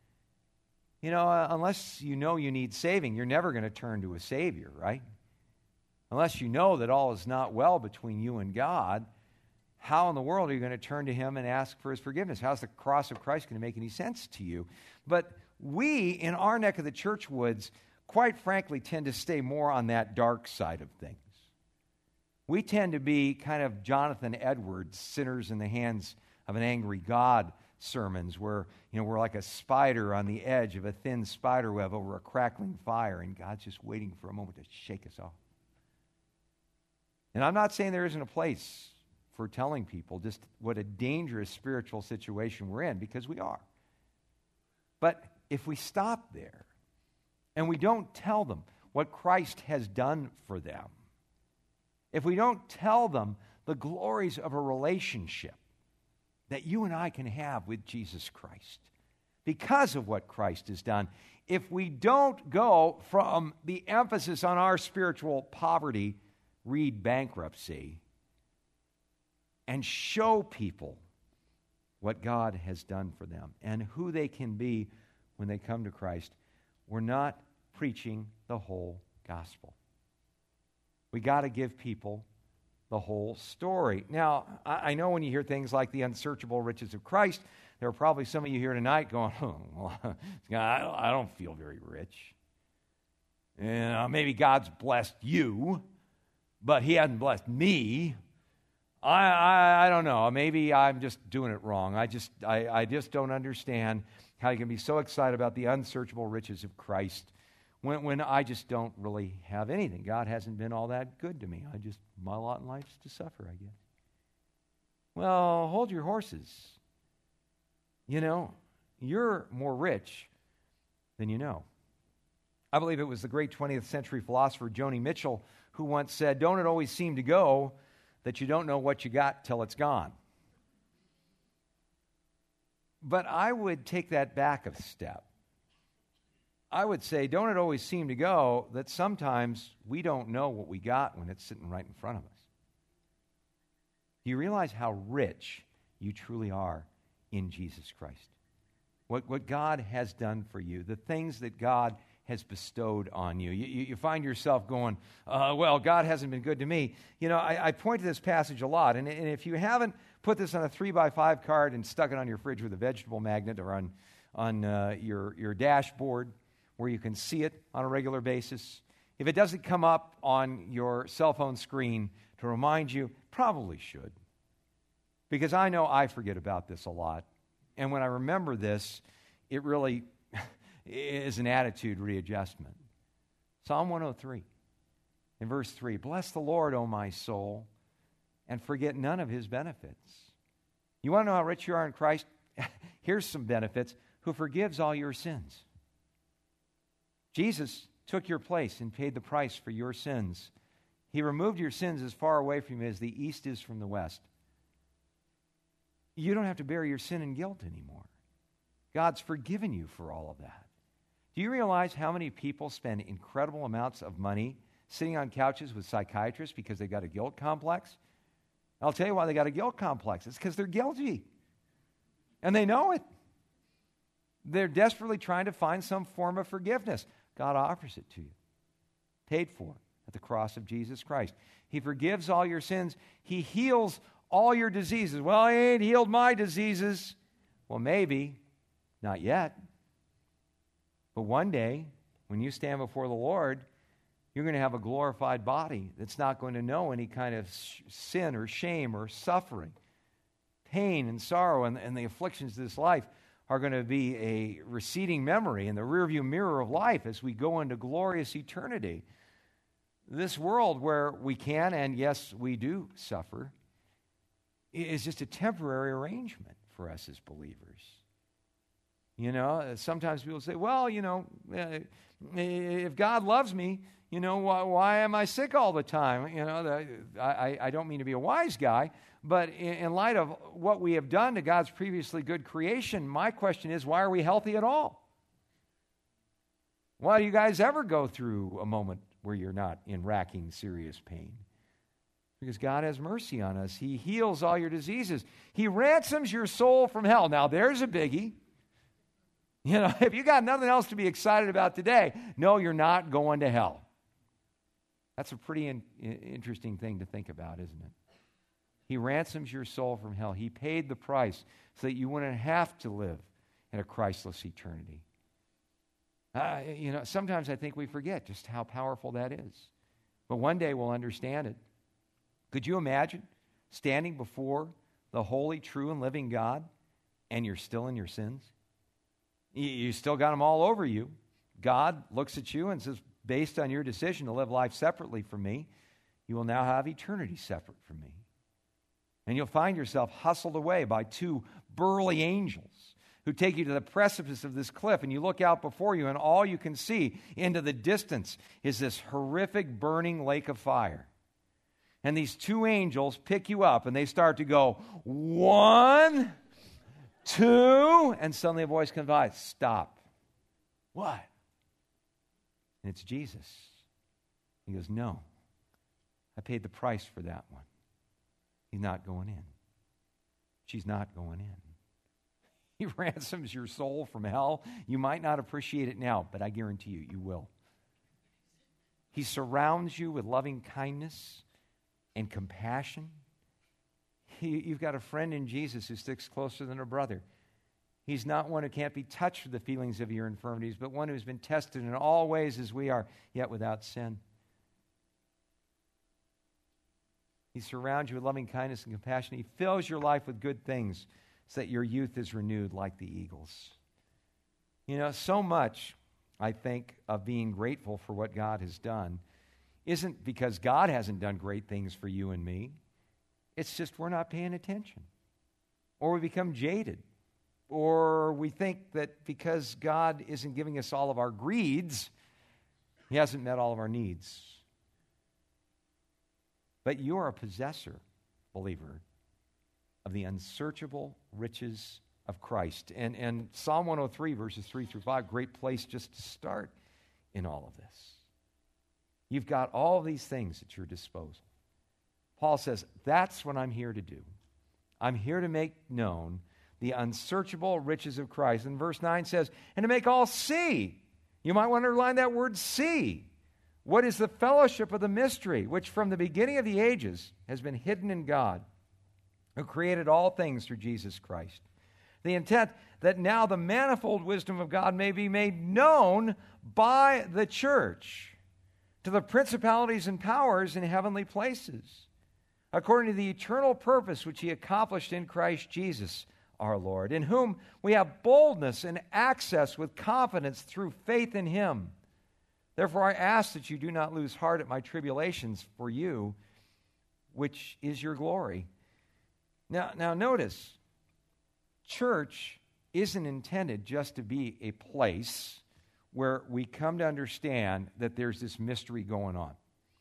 Unless you know you need saving, you're never going to turn to a Savior, right? Unless you know that all is not well between you and God, how in the world are you going to turn to him and ask for his forgiveness? How's the cross of Christ going to make any sense to you? But we, in our neck of the church woods, quite frankly, tend to stay more on that dark side of things. We tend to be kind of Jonathan Edwards, sinners in the hands of an angry God sermons, where we're like a spider on the edge of a thin spider web over a crackling fire, and God's just waiting for a moment to shake us off. And I'm not saying there isn't a place for telling people just what a dangerous spiritual situation we're in, because we are. But if we stop there and we don't tell them what Christ has done for them, if we don't tell them the glories of a relationship that you and I can have with Jesus Christ because of what Christ has done, if we don't go from the emphasis on our spiritual poverty, read bankruptcy, and show people what God has done for them and who they can be when they come to Christ, we're not preaching the whole gospel. We got to give people the whole story. Now, I know when you hear things like the unsearchable riches of Christ, there are probably some of you here tonight going, oh, well, I don't feel very rich. Maybe God's blessed you, but he hasn't blessed me. I don't know. Maybe I'm just doing it wrong. I just don't understand how you can be so excited about the unsearchable riches of Christ when I just don't really have anything. God hasn't been all that good to me. My lot in life is to suffer, I guess. Well, hold your horses. You're more rich than you know. I believe it was the great 20th century philosopher Joni Mitchell who once said, "Don't it always seem to go that you don't know what you got till it's gone?" But I would take that back a step. I would say, don't it always seem to go that sometimes we don't know what we got when it's sitting right in front of us? Do you realize how rich you truly are in Jesus Christ? What God has done for you, the things that God has bestowed on you. You find yourself going, well, God hasn't been good to me. I point to this passage a lot, and if you haven't put this on a 3x5 card and stuck it on your fridge with a vegetable magnet or on your dashboard where you can see it on a regular basis, if it doesn't come up on your cell phone screen to remind you, probably should. Because I know I forget about this a lot. And when I remember this, it really is an attitude readjustment. Psalm 103, in verse 3, "Bless the Lord, O my soul, and forget none of his benefits." You want to know how rich you are in Christ? Here's some benefits. Who forgives all your sins. Jesus took your place and paid the price for your sins. He removed your sins as far away from you as the east is from the west. You don't have to bear your sin and guilt anymore. God's forgiven you for all of that. Do you realize how many people spend incredible amounts of money sitting on couches with psychiatrists because they got a guilt complex? I'll tell you why they got a guilt complex. It's because they're guilty. And they know it. They're desperately trying to find some form of forgiveness. God offers it to you. Paid for at the cross of Jesus Christ. He forgives all your sins. He heals all your diseases. Well, he ain't healed my diseases. Well, maybe. Not yet. But one day, when you stand before the Lord, you're going to have a glorified body that's not going to know any kind of sin or shame or suffering. Pain and sorrow and the afflictions of this life are going to be a receding memory in the rearview mirror of life as we go into glorious eternity. This world where we can, and yes, we do suffer, is just a temporary arrangement for us as believers. Sometimes people say, well, if God loves me, why am I sick all the time? I don't mean to be a wise guy, but in light of what we have done to God's previously good creation, my question is, why are we healthy at all? Why do you guys ever go through a moment where you're not in racking serious pain? Because God has mercy on us. He heals all your diseases. He ransoms your soul from hell. Now, there's a biggie. If you got nothing else to be excited about today, no, you're not going to hell. That's a pretty interesting thing to think about, isn't it? He ransoms your soul from hell. He paid the price so that you wouldn't have to live in a Christless eternity. Sometimes I think we forget just how powerful that is. But one day we'll understand it. Could you imagine standing before the holy, true, and living God, and you're still in your sins? You still got them all over you. God looks at you and says, based on your decision to live life separately from me, you will now have eternity separate from me. And you'll find yourself hustled away by two burly angels who take you to the precipice of this cliff, and you look out before you, and all you can see into the distance is this horrific burning lake of fire. And these two angels pick you up, and they start to go, 1, 2, and suddenly a voice comes by, stop. What? And it's Jesus. He goes, no, I paid the price for that one. He's not going in. She's not going in. He ransoms your soul from hell. You might not appreciate it now, but I guarantee you, you will. He surrounds you with loving kindness and compassion. You've got a friend in Jesus who sticks closer than a brother. He's not one who can't be touched with the feelings of your infirmities, but one who's been tested in all ways as we are, yet without sin. He surrounds you with loving kindness and compassion. He fills your life with good things so that your youth is renewed like the eagles. You know, so much, I think, of being grateful for what God has done isn't because God hasn't done great things for you and me. It's just we're not paying attention. Or we become jaded. Or we think that because God isn't giving us all of our greeds, He hasn't met all of our needs. But you are a possessor, believer, of the unsearchable riches of Christ. And Psalm 103, verses 3 through 5, great place just to start in all of this. You've got all these things at your disposal. Paul says, that's what I'm here to do. I'm here to make known the unsearchable riches of Christ. And verse 9 says, and to make all see. You might want to underline that word see. What is the fellowship of the mystery, which from the beginning of the ages has been hidden in God, who created all things through Jesus Christ? The intent that now the manifold wisdom of God may be made known by the church to the principalities and powers in heavenly places, according to the eternal purpose which He accomplished in Christ Jesus our Lord, in whom we have boldness and access with confidence through faith in Him. Therefore, I ask that you do not lose heart at my tribulations for you, which is your glory. Now notice, church isn't intended just to be a place where we come to understand that there's this mystery going on.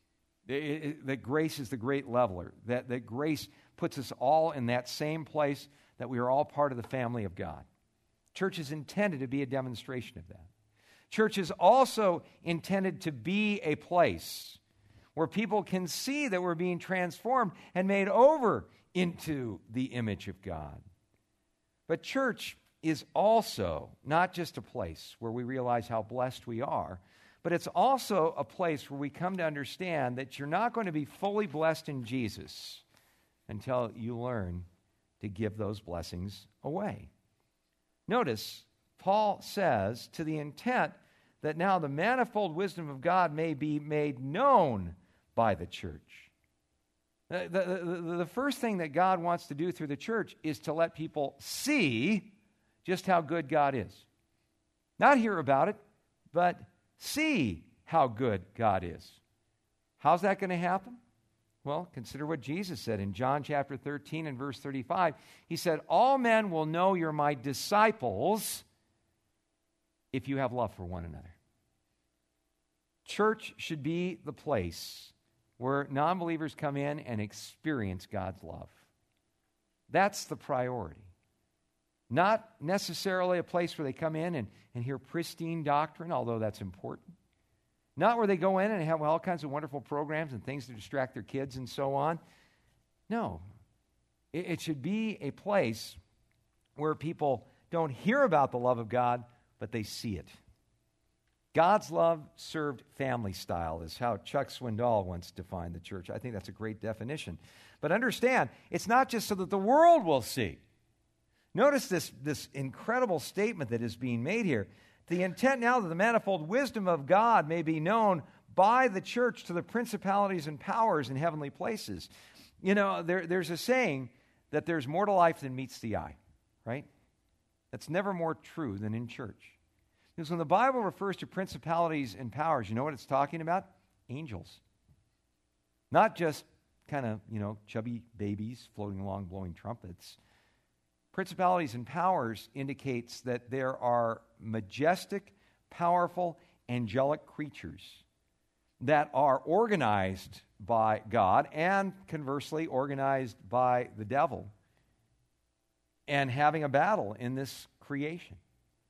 That grace is the great leveler. That grace puts us all in that same place, that we are all part of the family of God. Church is intended to be a demonstration of that. Church is also intended to be a place where people can see that we're being transformed and made over into the image of God. But church is also not just a place where we realize how blessed we are, but it's also a place where we come to understand that you're not going to be fully blessed in Jesus until you learn to give those blessings away. Notice, Paul says, to the intent that now the manifold wisdom of God may be made known by the church. The first thing that God wants to do through the church is to let people see just how good God is. Not hear about it, but see how good God is. How's that going to happen? Well, consider what Jesus said in John chapter 13 and verse 35. He said, all men will know you're my disciples if you have love for one another. Church should be the place where non-believers come in and experience God's love. That's the priority. Not necessarily a place where they come in and hear pristine doctrine, although that's important. Not where they go in and have all kinds of wonderful programs and things to distract their kids and so on. No. It should be a place where people don't hear about the love of God, but they see it. God's love served family style is how Chuck Swindoll once defined the church. I think that's a great definition. But understand, it's not just so that the world will see. Notice this incredible statement that is being made here. The intent now that the manifold wisdom of God may be known by the church to the principalities and powers in heavenly places. You know, there's a saying that there's more to life than meets the eye, right? That's never more true than in church. Because when the Bible refers to principalities and powers, you know what it's talking about? Angels. Not just kind of, chubby babies floating along blowing trumpets. Principalities and powers indicates that there are majestic, powerful, angelic creatures that are organized by God and conversely organized by the devil and having a battle in this creation.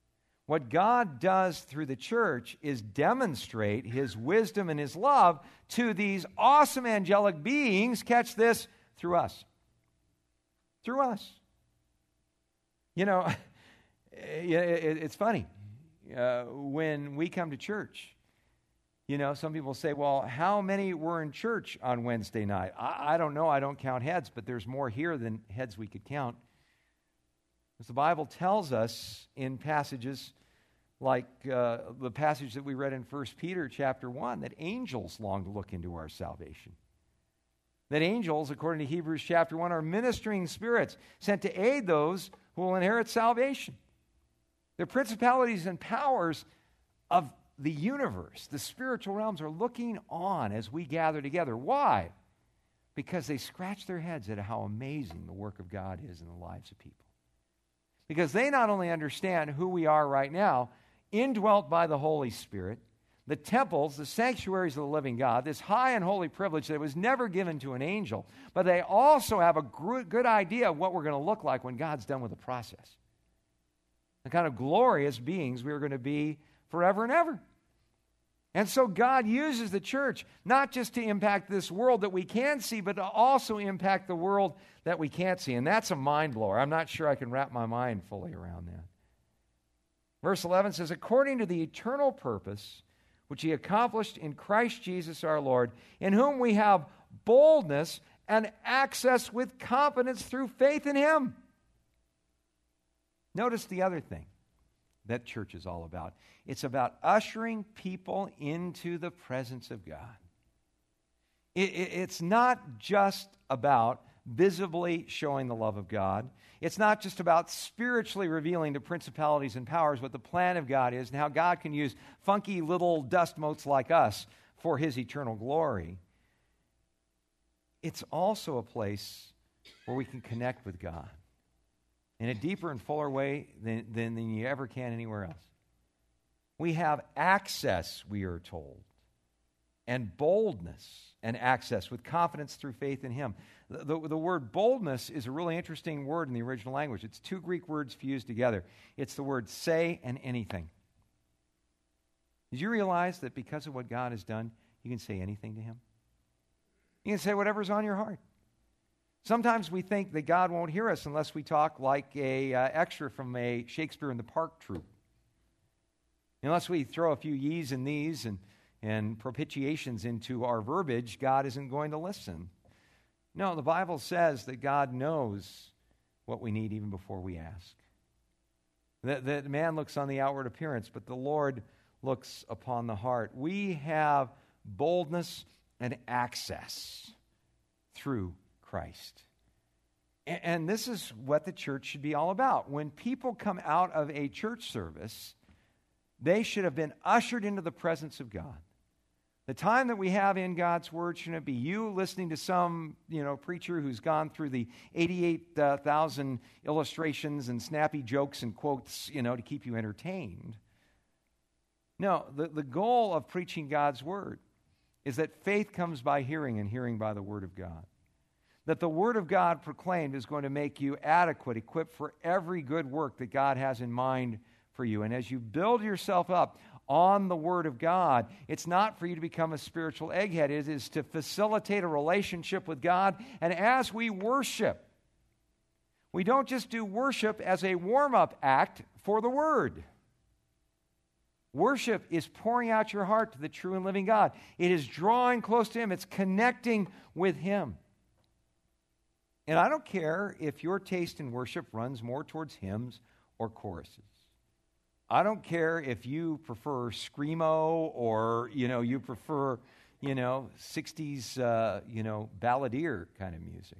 What God does through the church is demonstrate his wisdom and his love to these awesome angelic beings, catch this, through us. Through us. You know, it's funny. When we come to church, you know, some people say, well, how many were in church on Wednesday night? I don't know. I don't count heads, but there's more here than heads we could count. As the Bible tells us in passages like the passage that we read in 1 Peter chapter 1, that angels long to look into our salvation. That angels, according to Hebrews chapter 1, are ministering spirits sent to aid those who will inherit salvation. The principalities and powers of the universe, the spiritual realms, are looking on as we gather together. Why? Because they scratch their heads at how amazing the work of God is in the lives of people. Because they not only understand who we are right now, indwelt by the Holy Spirit, the temples, the sanctuaries of the living God, this high and holy privilege that was never given to an angel, but they also have a good idea of what we're going to look like when God's done with the process. The kind of glorious beings we are going to be forever and ever. And so God uses the church not just to impact this world that we can see, but to also impact the world that we can't see. And that's a mind blower. I'm not sure I can wrap my mind fully around that. Verse 11 says, according to the eternal purpose which he accomplished in Christ Jesus our Lord, in whom we have boldness and access with confidence through faith in him. Notice the other thing that church is all about. It's about ushering people into the presence of God. It's not just about visibly showing the love of God. It's not just about spiritually revealing the principalities and powers what the plan of God is and how God can use funky little dust motes like us for his eternal glory. It's also a place where we can connect with God in a deeper and fuller way than you ever can anywhere else. We have access, we are told, and boldness and access with confidence through faith in him. The word boldness is a really interesting word in the original language. It's two Greek words fused together. It's the word say and anything. Did you realize that because of what God has done, you can say anything to him? You can say whatever's on your heart. Sometimes we think that God won't hear us unless we talk like a extra from a Shakespeare in the Park troupe. Unless we throw a few ye's and the's and propitiations into our verbiage, God isn't going to listen. No, the Bible says that God knows what we need even before we ask. That man looks on the outward appearance, but the Lord looks upon the heart. We have boldness and access through Christ. And this is what the church should be all about. When people come out of a church service, they should have been ushered into the presence of God. The time that we have in God's Word shouldn't be you listening to some, preacher who's gone through the 88,000 illustrations and snappy jokes and quotes, to keep you entertained. No, the goal of preaching God's Word is that faith comes by hearing and hearing by the Word of God. That the Word of God proclaimed is going to make you adequate, equipped for every good work that God has in mind for you. And as you build yourself up on the Word of God, it's not for you to become a spiritual egghead. It is to facilitate a relationship with God. And as we worship, we don't just do worship as a warm-up act for the Word. Worship is pouring out your heart to the true and living God. It is drawing close to him. It's connecting with him. And I don't care if your taste in worship runs more towards hymns or choruses. I don't care if you prefer screamo or, you prefer, 60s, balladeer kind of music.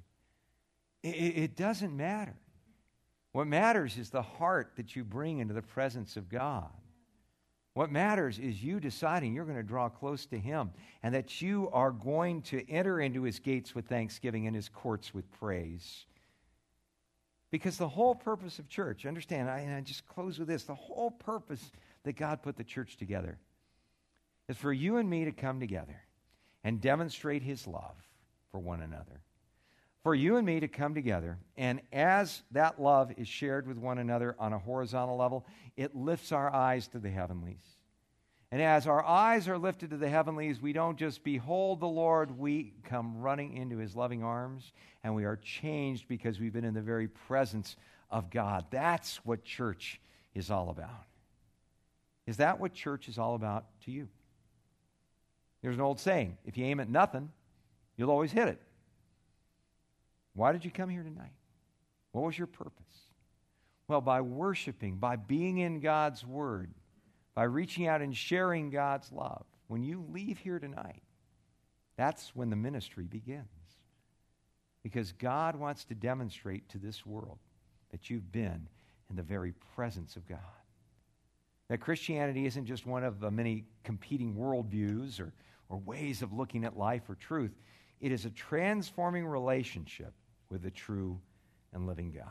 It doesn't matter. What matters is the heart that you bring into the presence of God. What matters is you deciding you're going to draw close to him and that you are going to enter into his gates with thanksgiving and his courts with praise. Because the whole purpose of church, understand, and I just close with this, the whole purpose that God put the church together is for you and me to come together and demonstrate his love for one another. for you and me to come together, and as that love is shared with one another on a horizontal level, it lifts our eyes to the heavenlies. And as our eyes are lifted to the heavenlies, we don't just behold the Lord, we come running into his loving arms, and we are changed because we've been in the very presence of God. That's what church is all about. Is that what church is all about to you? There's an old saying, if you aim at nothing, you'll always hit it. Why did you come here tonight? What was your purpose? Well, by worshiping, by being in God's Word, by reaching out and sharing God's love. When you leave here tonight, that's when the ministry begins. Because God wants to demonstrate to this world that you've been in the very presence of God. That Christianity isn't just one of the many competing worldviews or ways of looking at life or truth. It is a transforming relationship with the true and living God.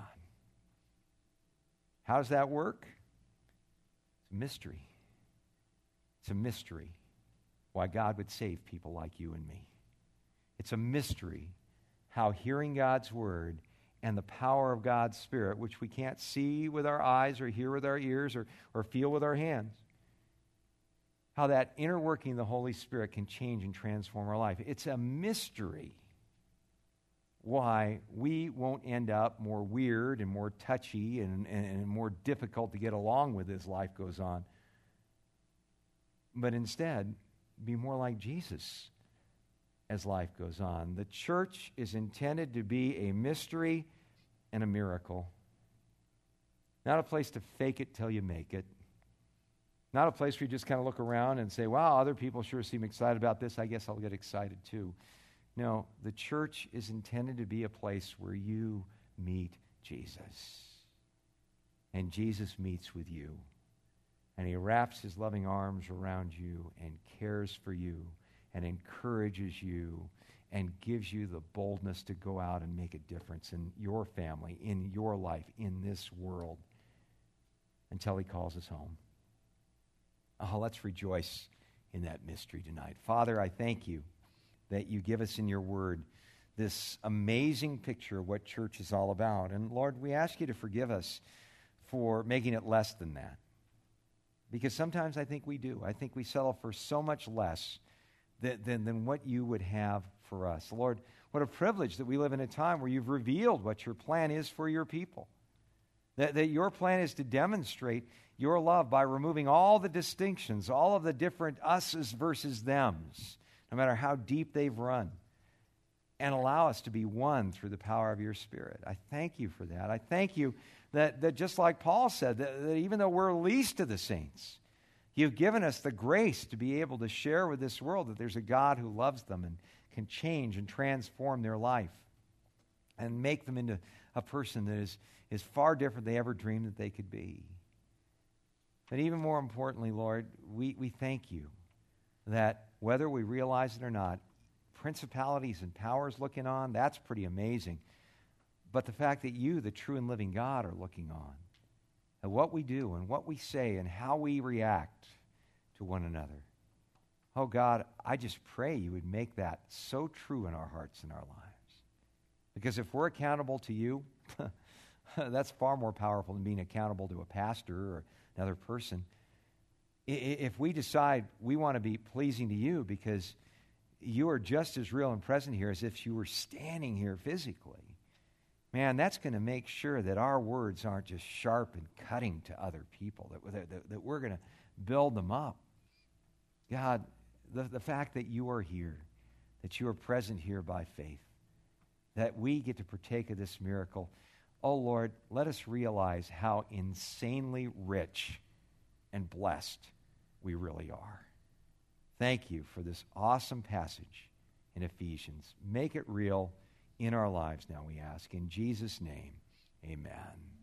How does that work? It's a mystery. It's a mystery why God would save people like you and me. It's a mystery how hearing God's Word and the power of God's Spirit, which we can't see with our eyes or hear with our ears or feel with our hands, how that inner working of the Holy Spirit can change and transform our life. It's a mystery why we won't end up more weird and more touchy and more difficult to get along with as life goes on, but instead be more like Jesus as life goes on. The church is intended to be a mystery and a miracle. Not a place to fake it till you make it. Not a place where you just kind of look around and say, wow, other people sure seem excited about this. I guess I'll get excited too. No, the church is intended to be a place where you meet Jesus. And Jesus meets with you. And he wraps his loving arms around you and cares for you and encourages you and gives you the boldness to go out and make a difference in your family, in your life, in this world, until he calls us home. Oh, let's rejoice in that mystery tonight. Father, I thank you that you give us in your word this amazing picture of what church is all about. And Lord, we ask you to forgive us for making it less than that. Because sometimes I think we do. I think we settle for so much less than what you would have for us. Lord, what a privilege that we live in a time where you've revealed what your plan is for your people. That your plan is to demonstrate your love by removing all the distinctions, all of the different us's versus them's, no matter how deep they've run, and allow us to be one through the power of your Spirit. I thank you for that. I thank you that just like Paul said, that even though we're least of the saints, you've given us the grace to be able to share with this world that there's a God who loves them and can change and transform their life and make them into a person that is far different than they ever dreamed that they could be. But even more importantly, Lord, we thank you that whether we realize it or not, principalities and powers looking on, that's pretty amazing. But the fact that you, the true and living God, are looking on, and what we do and what we say and how we react to one another. Oh God, I just pray you would make that so true in our hearts and our lives. Because if we're accountable to you, that's far more powerful than being accountable to a pastor or another person. If we decide we want to be pleasing to you because you are just as real and present here as if you were standing here physically, man, that's going to make sure that our words aren't just sharp and cutting to other people, that we're going to build them up. God, the fact that you are here, that you are present here by faith, that we get to partake of this miracle, oh Lord, let us realize how insanely rich and blessed we really are. Thank you for this awesome passage in Ephesians. Make it real in our lives now, we ask. In Jesus' name, amen.